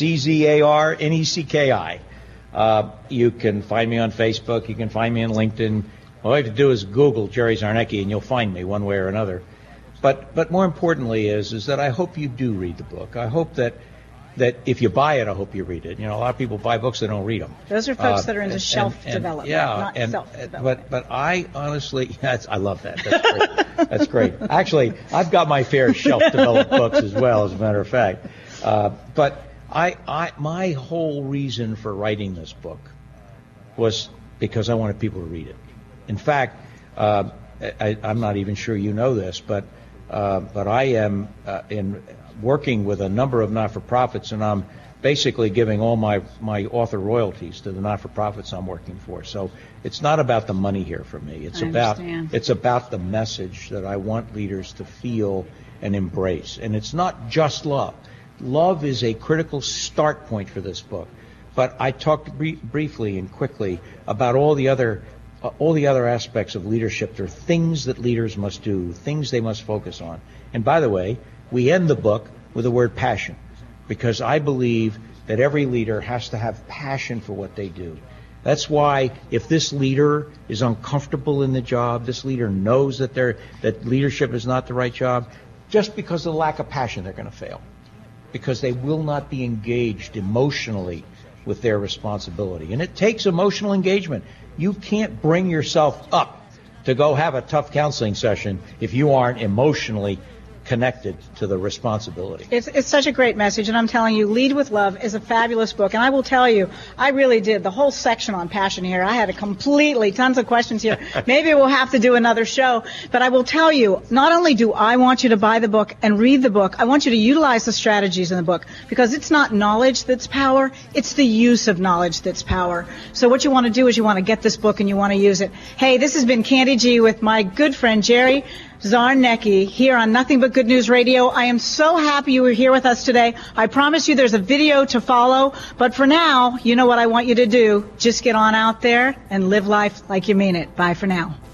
CZARNECKI. You can find me on Facebook. You can find me on LinkedIn. All you have to do is Google Jerry Zarnecki, and you'll find me one way or another. But more importantly is that I hope you do read the book. I hope that if you buy it, I hope you read it. You know, a lot of people buy books, they don't read them. Those are folks that are into self-development, not self-development. But I honestly, I love that. That's great. That's great. Actually, I've got my fair self-developed books as well, as a matter of fact. But my whole reason for writing this book was because I wanted people to read it. In fact, I'm not even sure you know this, but I am in working with a number of not-for-profits, and I'm basically giving all my author royalties to the not-for-profits I'm working for. So it's not about the money here for me. It's about the message that I want leaders to feel and embrace. And it's not just love. Love is a critical start point for this book. But I talked briefly and quickly about all the other aspects of leadership. There are things that leaders must do, things they must focus on. And by the way, we end the book with the word passion, because I believe that every leader has to have passion for what they do. That's why if this leader is uncomfortable in the job, this leader knows that leadership is not the right job, just because of the lack of passion, they're going to fail, because they will not be engaged emotionally with their responsibility. And it takes emotional engagement. You can't bring yourself up to go have a tough counseling session if you aren't emotionally connected to the responsibility. It's such a great message, and I'm telling you, Lead with Love is a fabulous book, and I will tell you, I really did the whole section on passion here. I had tons of questions here. Maybe we'll have to do another show, but I will tell you, not only do I want you to buy the book and read the book, I want you to utilize the strategies in the book, because it's not knowledge that's power, it's the use of knowledge that's power. So what you want to do is you want to get this book and you want to use it. Hey, this has been Candy G with my good friend Jerry Zarnecki here on Nothing But Good News Radio. I am so happy you were here with us today. I promise you there's a video to follow, but for now, you know what I want you to do. Just get on out there and live life like you mean it. Bye for now.